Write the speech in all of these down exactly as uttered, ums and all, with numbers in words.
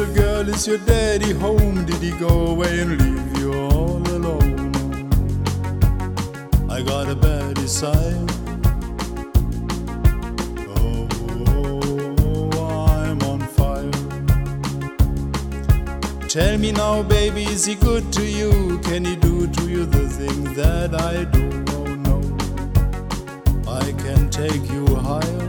little girl, is your daddy home? Did he go away and leave you all alone? I got a bad desire. Oh, I'm on fire. Tell me now, baby, is he good to you? Can he do to you the thing that I do? Oh no, I can take you higher.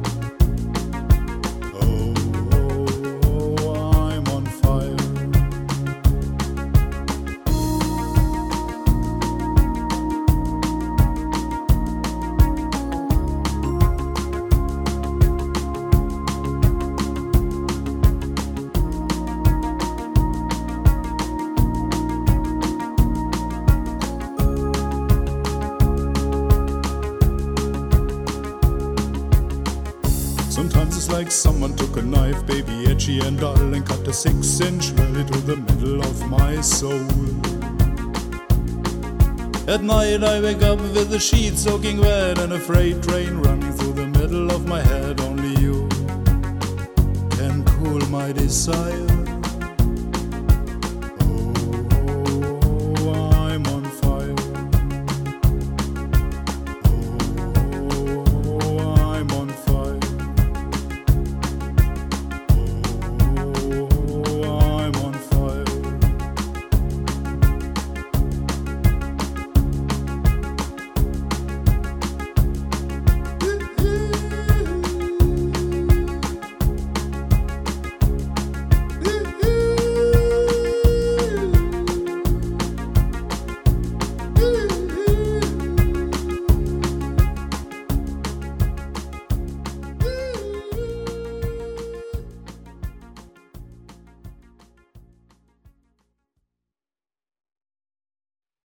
Sometimes it's like someone took a knife, baby, edgy and dull, and cut a six-inch well to the middle of my soul. At night I wake up with the sheets soaking wet and a freight train running through the middle of my head. Only you can cool my desire.